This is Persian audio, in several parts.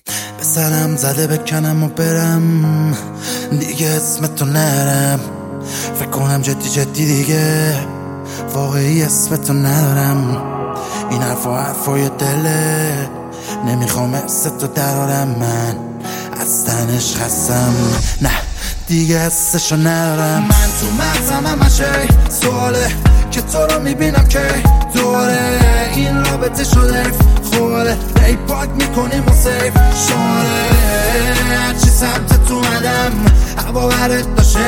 به سرم زده بکنم و برم دیگه اسم تو نرم، فکر کنم جدی دیگه واقعی اسم تو ندارم. این حرفای دله نمیخوام اسم تو درارم، من از تنش خستم، نه دیگه حسشو ندارم. من تو مغزم همشه سواله که تو رو میبینم که دوره این رابطه شده خوله، ای پاک میکنیم و سیف شاره، هرچی سمت تو مدم هوا برت باشه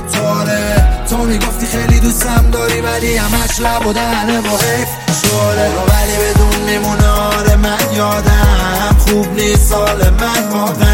توله. تو میگفتی خیلی دوستم داری ولی همش لب و دهنه و حیف شله، ولی بدون میمونه آره من یادم خوب نیست سال من واقعا.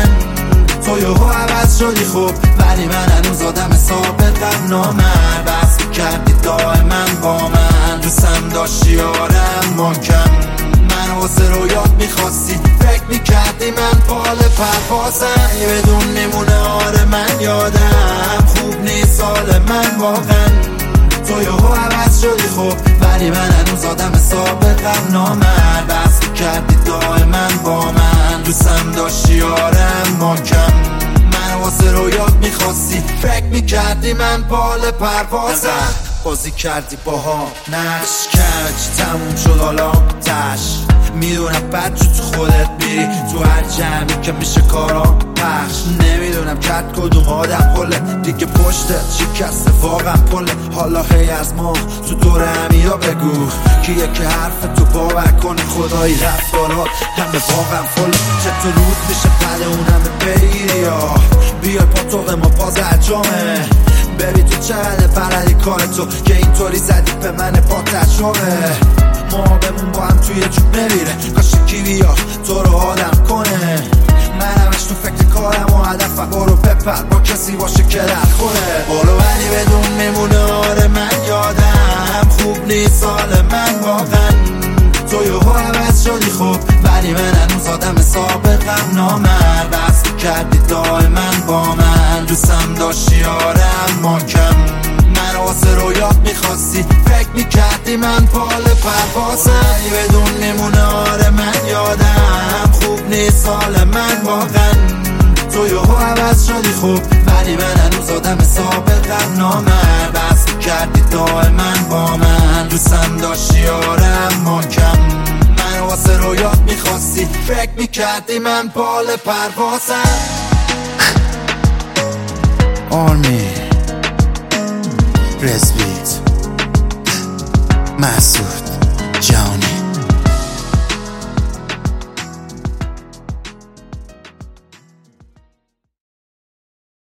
تو یهو عوض شدی خوب ولی من هنوز آدم سابقم نامرد، بس کردی دائما با من دوستم داشتی آرم محکم، من واسه رویات میخواستی فکر میکردی من پال پروازم. بدون میمونه آره من یادم خوب نیست سال من واقعا. تو یهو عوض شدی خوب ولی من هنوز آدم سابقم نامرد، بس کردی دائما با من دوستم داشتی آرم محکم، من واسه رویات میخواستی فکر میکردی من بال پروازم. بازی کردی باها نقش کج تموم شد حالا تش، میدونم بد جو تو خودت میری تو هر جمعی که میشه کارا پخش، نمیدونم کرد کدوم آدم پله دیگه پشتت شکسته واقعا پله. حالا هی از ما تو دور همیا بگو که یکی حرف تو باور کنه خدایی رفتارات همه واقعا فله. چطور رود میشه پله اونم بگیری یا بیای پاتوق ما باز اجامه، ببین تو چقدر بلدی کار تو که اینطوری زدی به من پاتت شده. ما بمون با هم توی جوب نمیره کاش کی بیاد تو رو آدم کنه، من همش تو فکر کارم و هدفم برو بپر با کسی باشه که در خوره برو، ولی بدون میمونه آره من یادم خوب نیست سال من واقعا. تو یهو عوض شدی خوب ولی من هنوز آدم سابقم نامرد، بس کردی دائما با من دوستم داشتی آرم محکم، من واسه رویات میخواستی فکر میکردی من پال پروازم. بدون میمونه آره من یادم خوب نیست سال من واقعا. تو یهو عوض شدی خوب ولی من هنوز آدم سابقم نامرد، بس کردی دائما با من دوستم داشتی آرم محکم، من واسه رویات میخواستی فکر میکردی من پال پروازم. آرمی رزبیت مسعود جانی